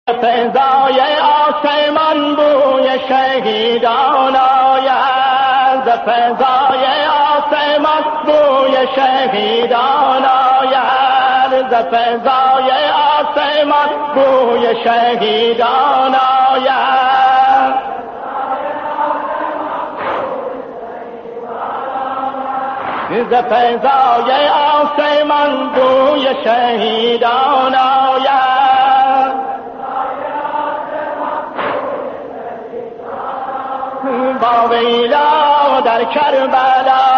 فضای آسمان بوی شهیدان آید، فضای آسمان بوی شهیدان آید، فضای آسمان بوی شهیدان آید. ز فضای آسمان بوی شهیدان آید. با ویلا در کربلا،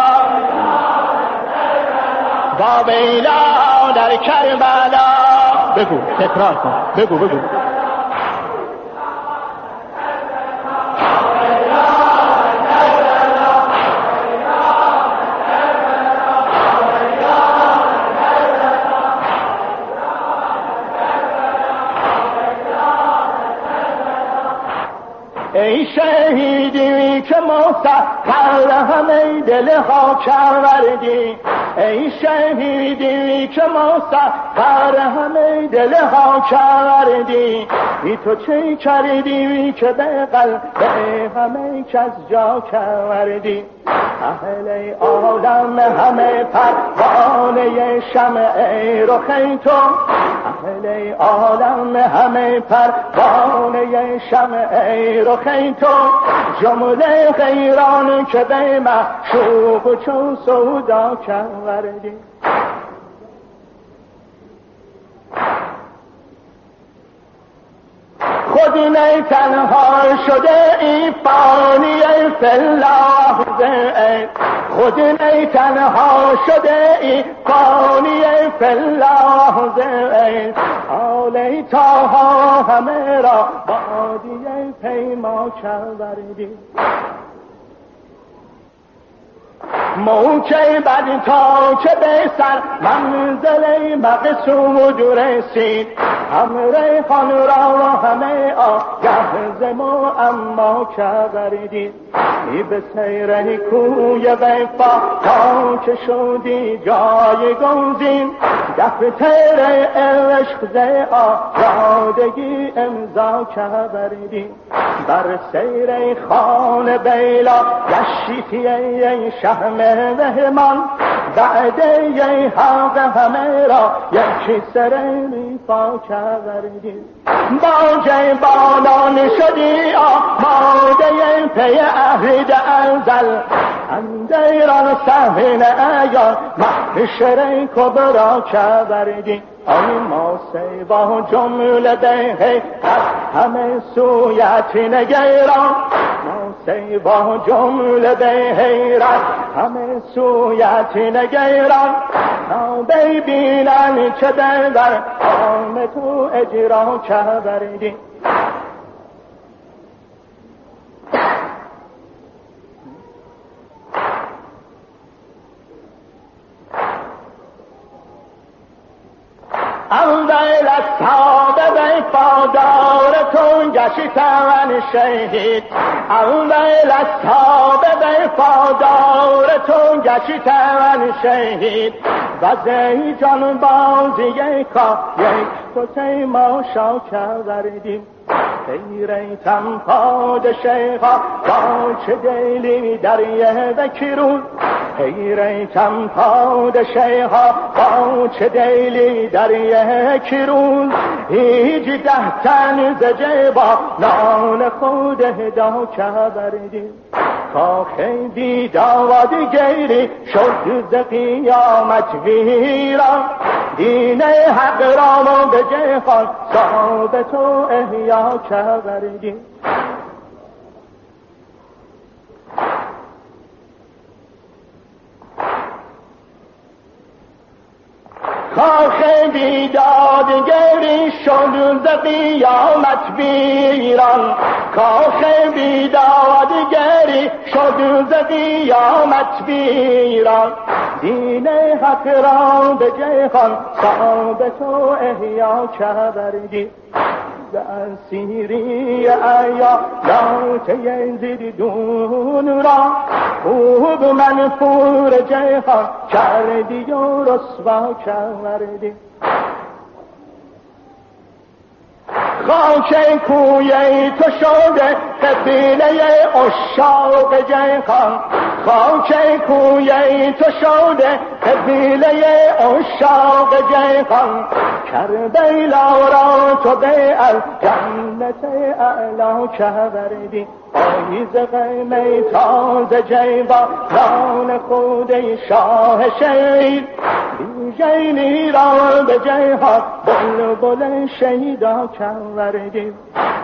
با ویلا در کربلا. بگو، تکرار کن، بگو. ای شهیدی که مسخر همه دل ها کردی، ای شهیدی که مسخر همه دل ها کردی، ای تو چه کردی که به قلب همه کس جا کردی. اهل عالم همه پروانه شمع رخ تو، اهل عالم همه پروانه شمع رخ تو، جمله غیران که به معشوق چون سودا کردی. خود نه تنها شده ای فانی فالله، خود نه تنها شده ای فانی فالله، حال تاها همه را بادیه پیما کردی. موکه بد تا که به سر منزل مقصود رسید، همه خان را همه آگه ز معما کردی. ای به سیر کوی وفا تا که شدی جای گنزین، دفتر عشق ز آزادگی امضا کردی. بر سیر خان بیلا گشتی ای شهم مهمان، بعد ای حق همه را یکی سر میفا کردی. باجه بانان شدی آماده پی عهد ازل، اندیران صحن ایان محشر کبرا کردی. آی ما سیبا جمله به همه سویت نگیران، ما سیبا جمله به حیرت همه سویت نگیران، تا ببینن چه در آن تو اجرا کردی. اول اصحاب وفادار تو گشتن شهید، اول اصحاب وفادار تو گشتن شهید، و زی جان بازی کا یک تو تماشا کردیم. حیرتم پادشاها با چه دلی در یه وکرون، حیرتم پادشاها با چه دلی در یک روز، هیچ 10 تن ز جوانان خود هدا کردیم. تا خیلی داودگیری شد ز قیامت ویران، دین حق را به جهان ثابت و احیا کردیم. کاخ بیدادگری شد ز قیامت ویران، کاخ بیدادگری شد ز قیامت ویران، دین حق را به جهان ثابت و احیا کردی. ز اسیری ایالات یزیدون را خوب منفور جهان کردی و رسوا کردی. خاک کوی تو شده قبیله عشاق جیحان، خاک کوی تو شده قبیله عشاق جیحان، کربلا را تو به جنت اعلا کبردی، آیزق میتاز جیبان خود شاه شیر، بیژینی را به جیحان بلبل شیدا کبردی.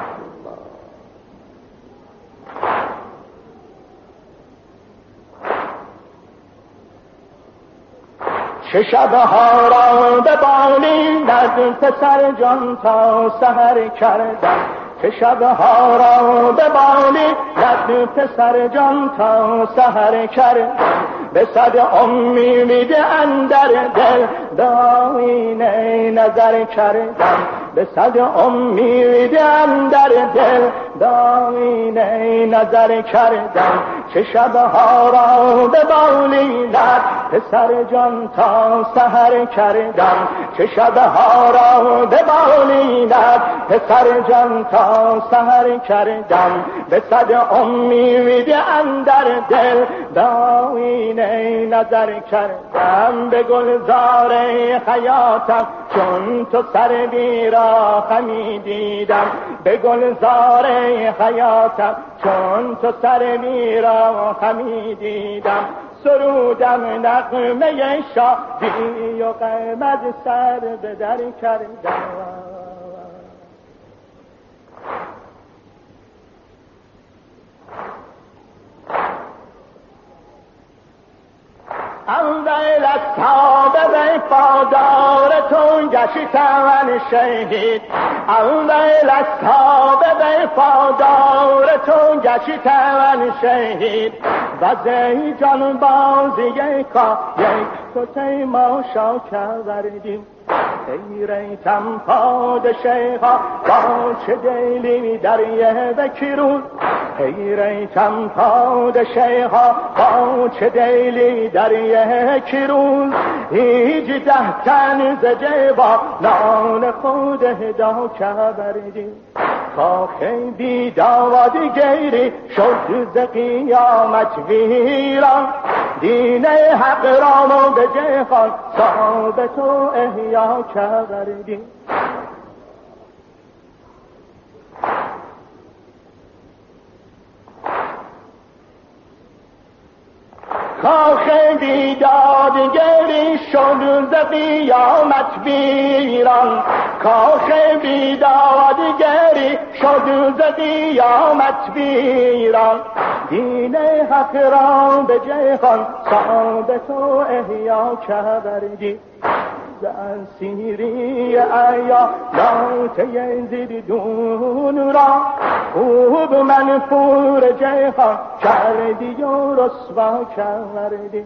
چه شبها را به بالیدن پسر جان تا سحر کردن، چه شبها را به بالیدن پسر جان تا سحر کردن، به صد امید اندر دل داینه نظر کردن، به صد امید اندر دل داینه نظر کردن، چه شبها را به بالیدن پسر جان تا سحر کردم، چه شبها را به بالیدن پسر جان تا سحر کردم، به صد امید اندر دل داینه نظر کردم، به گلزار حیاتم چون تو سر بیرا همی دیدم، به گلزار حیاتم چون تو سر بیرا همی دیدم، سرودم نغمه شادی و غم از سر به در کردم. اول اصحاب وفادار تو گشتن شهید، اول اصحاب وفادار تو گشتن شهید، و زی جان بازی کا یک تو تیماشا کردیم، ای ریتم پادشاها با چه دلی در یه بکیرون، ای ریتم پادشاها با چه دلی در یه کیرون، هیچ ده تن ز جوانان خود هدا کردیم، کاخ بیداد گیری شد ز قیامت ویران، دین حق را به جهان ثابت و احیا کردیم. کاخ بیدادگری شد ز قیامت ویران، کاخ بیدادگری شد ز قیامت ویران، دین حق را به جهان ثابت و احیا کردیم، ز اسیری ایالات یزیدون را خوب منفور جهان کردی و رسوا کردی.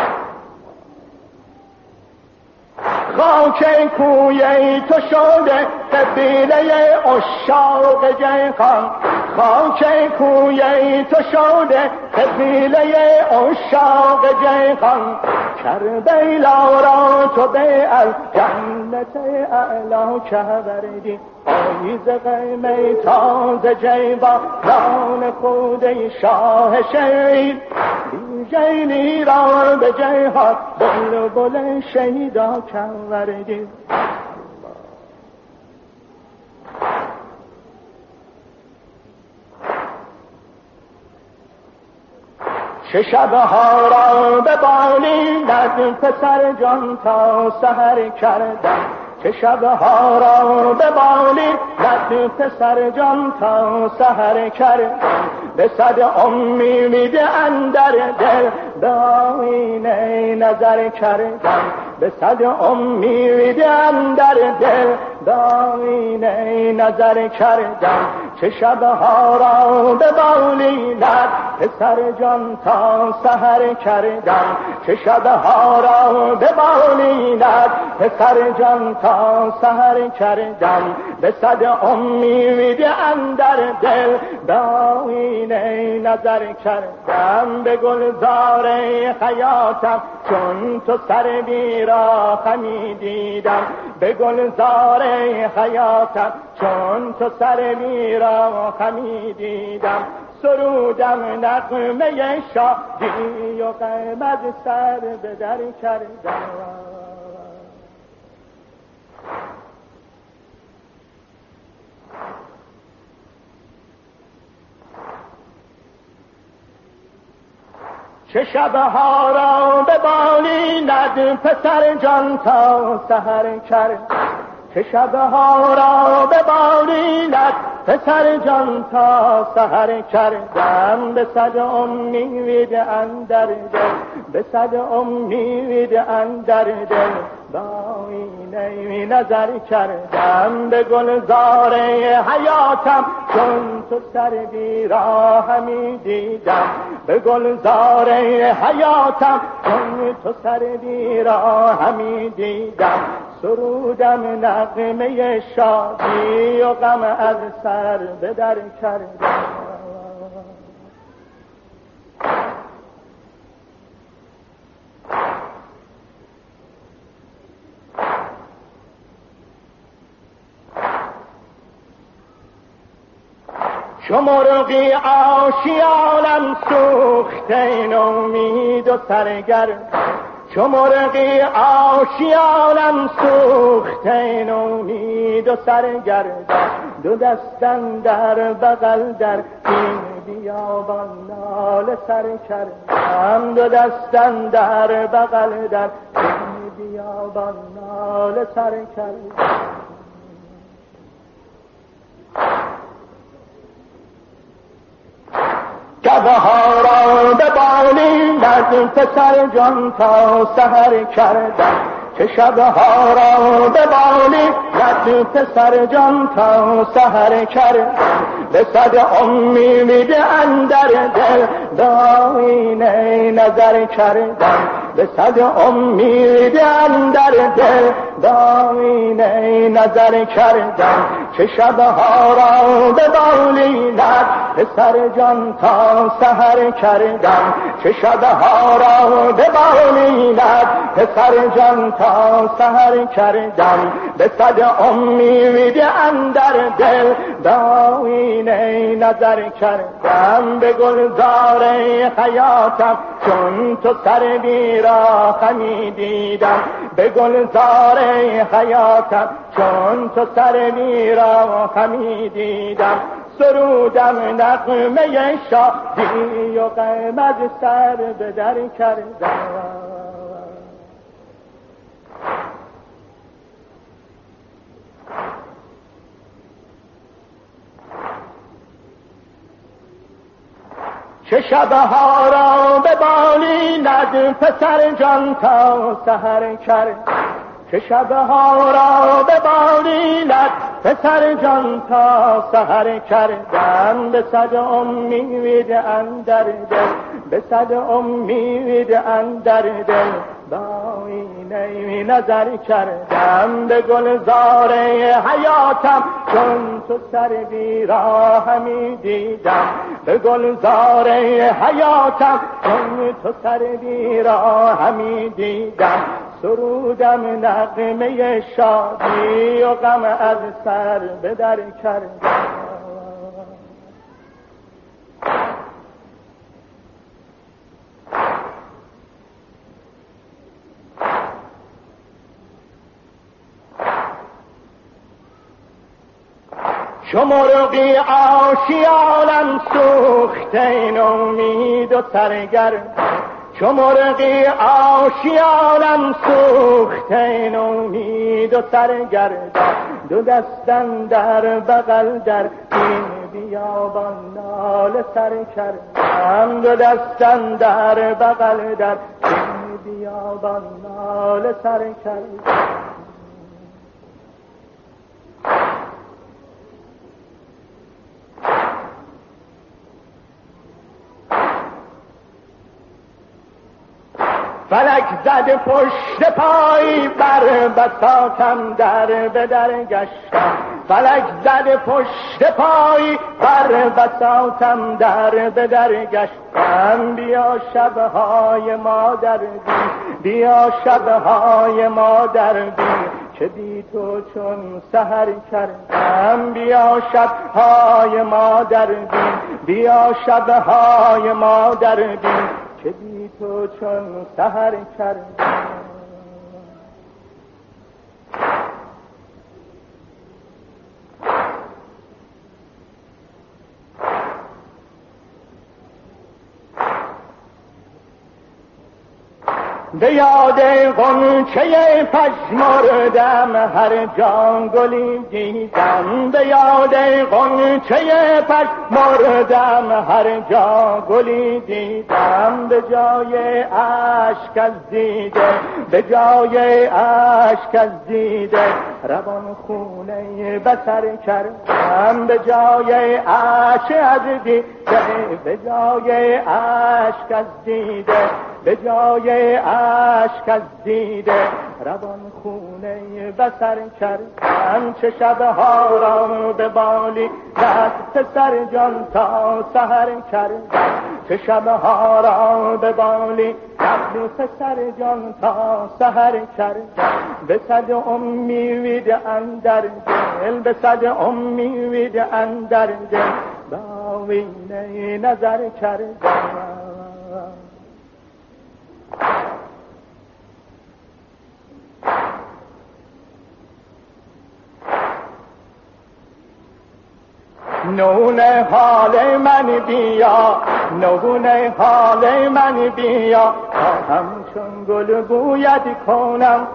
خاک کوی تو شده قبیله عشاق جیحان، خاک کوی تو شده قبیله عشاق جیحان، کربلا را تو به جنت اعلا کردی، آیزق میتاز جیبان خود شاه شیر، بیژینی را به جیحان بلبل شیدا کردی. چه شبها را به بالیدن پسر جان تا سحر کردم، چه شبها را به بالیدن پسر جان تا سحر کردم، به صد امید اندر دل داینه نظر کردم، به صد امید اندر دل داینه نظر کردم، چه شبها را به بالینت پسر جان تا سحر کردم، چه شبها را به بالینت پسر جان تا سحر کردم، به صد امید اندر دل به آینه نظر کردم، به گلزار حیاتم چون تو سر بیرا همی دیدم، به گلزار حیاتم چون تو سر بیرا همی دیدم، سرودم نغمه شادی و غم از سر به در کردم. چه شبها را به بالینت پسر جان تا سحر کرد، چه شبها را به بالینت پسر جان تا سحر کردم، به صد امید اندر دل، به صد امید اندر دل با آینه نظر کردم، به گلزار حیاتم چون تو سر بیرا همی دیدم، به گلزار حیاتم چون تو سر بیرا همی دیدم، سرودم نغمه شادی و غم از سر به در کردم. چو مرغی آشیانم سوخته نومید و سرگرم، چو مرغی آشیانم سوخته نومید و سرگردم، دو دستم در بغل در این بیابان ناله سر کردم، دو دستم در بغل در این بیابان ناله سر کردم. شبها را به بالینت پسر جان تا سحر کردم، چه شبها را به بالینت پسر جان تا سحر کردم، به صد امید اندر دل به آینه نظر کردم، به صد امید اندر دل به آینه نظر کردم، چه شبها را به بالینت پسر جان تا سحر کردم، چه شبها را به بالینت پسر جان تا سحر کردم، به صد امید اندر دل به آینه نظر کردم، به گلزار حیاتم چون تو سر بیرا همی دیدم، به گلزار حیاتم چون تو سر بیرا همی دیدم، سرودم نغمه شادی و غم از سر به در کردم. چه شبها را به بالینت پسر جان تا سحر کرد، چه شبها را به بالینت پسر جان تا سحر کردم، به صد امید اندر دل، به صد امید اندر دل با آینه نظر کردم، به گلزار حیاتم چون تو سر بیرا همی دیدم، به گلزار حیاتم چون تو سر بیرا همی دیدم، سرودم نغمه شادی و غم از سر به در کردم. چو مرغی آشیانم سوخته نومید و سرگرم، چو مرغی آشیانم سوخته نومید و سرگردم، دو دستم در بغل در این بیابان ناله سر کردم، دو دستم در بغل در این بیابان ناله سر کردم. فلک زد پشت پای بر بساطم در به در گشتم فلک زد پشت پای بر بساطم در به در گشتم بیا شبهای ما در بین بیا شبهای ما در بین که بی تو چون سحر کردم بیا شبهای ما در بین بیا شبهای ما در بین که بی تو چون سحر کردم به یاد غنچه پژمردم هر جا گلی دیدم به یاد غنچه پژمردم هر جا گلی دیدم به جای اشک از دیده به جای اشک از دیده روان خونه بسر کردم به جای اشک از دیده به جای اشک از دیده به جای اشک از دیده روان خونه بسر کردم چه شبها را به بالی دست سر جان تا سحر کردم چه شبها را به بالی دست سر جان تا سحر کردم به صد امید اندر دل به صد امید اندر دل با آینه نظر کردم نونه حال من بیا نونه حال من بیا تا همچون گل بوید کنم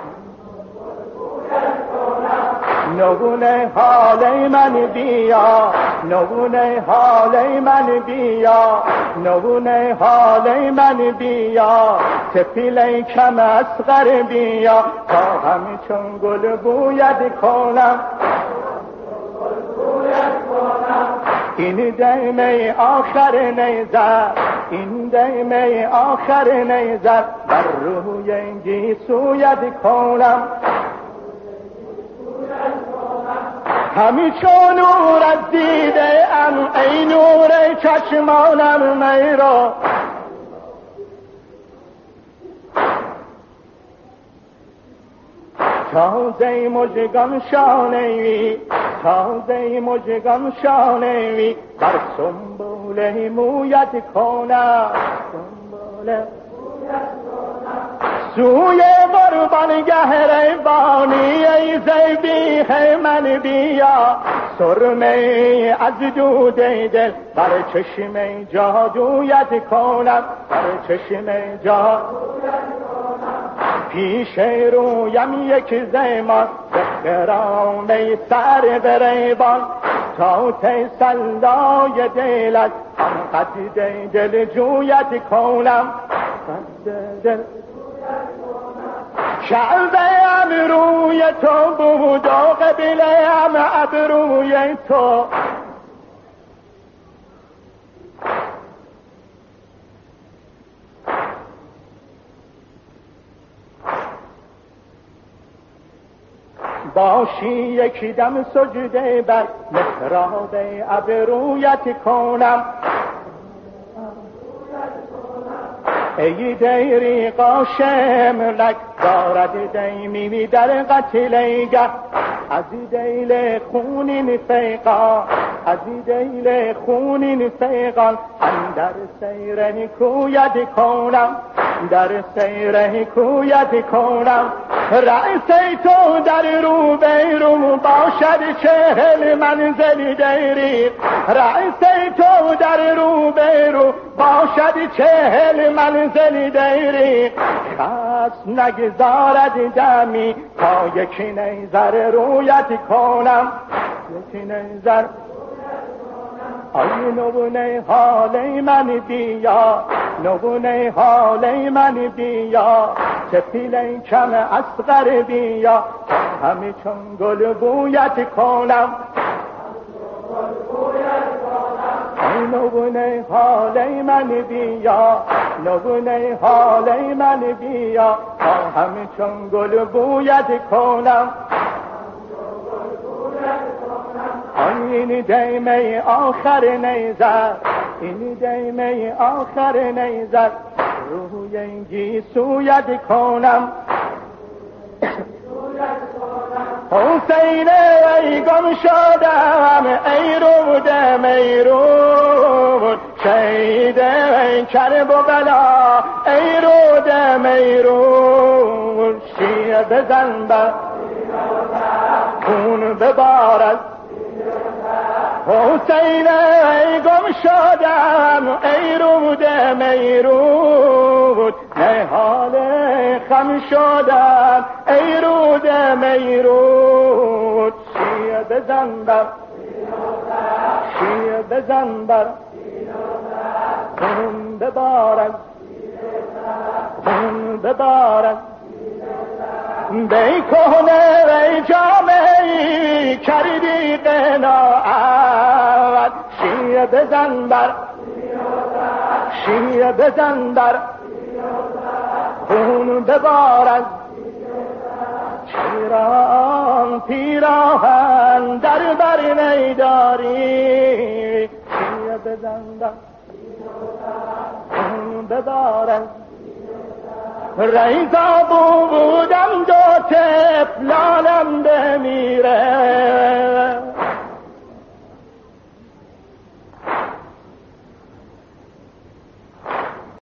نونه حال من بیا نونه حال من بیا نونه حال من بیا سفیل کم اصغر بیا تا همچون گل بوید کنم این دم آخر نیزد این دم آخر نیزد بر روی گیسویت کنم همی چون نور از دیده ام ای نور چشمانم میرا تازه مژگان شانه‌ای تازه مژگان شانه‌ای بر سنبوله مویت کنم سنبوله سوی قربان گهر بانی ای زیبیه من بیا سرمه از دود دل بر چشم جادویت کنم بر چشم جادویت پیش رویم یک زمان بخرام ای سر بریبان تا تسلای دلت هم قد دل جویت کنم قد دل شعبه ابروی تو بود و قبله هم ابروی تو باشی یک دم سجده بر محراب ابرویت کنم ای دیری قاشم لک دارد دیمی در قتلیگه از دیل خونین فیقان از دیل خونین فیقان اندر سیر نکویت کنم در سیر کویت کنم رأس تو در رو بیرون باشد 40 منزل دیری رأس تو در رو بیرون باشد 40 منزل دیری خست نگذارد دمی تا یکی نیزر رویت کنم یکی نیزر آی نبونه حال من بیا نبونه حال من بیا سفیل کم اصغر بیا همه چون گل بویت کنم آی نبونه حال من بیا، نبونه حال من بیا، تا همه چون گل بوید کنم. این دیمه آخر نیزد، این دیمه آخر نیزد، روی این گیسوید کنم. حسین ای گم شدم ای رودم ای رود، شهید ای کربلا ای رودم ای رود، شیعه بزن بر خون ببارد. حسین ای گم شدم ای رودم ای رود، نهال خم شدم ای رودم ای رود، شیعه بزن بر شیعه بزن بر خون ببارد خون ببارد. بی کهنه وی جامعی کردی قناعت، شیعه بزن بر شیعه بزن بر خون ببارد. شیران پیراهن در بر نیداری، شیعه بزن بر خون ببارد. ریزا بودم دو طفلانم بمیره،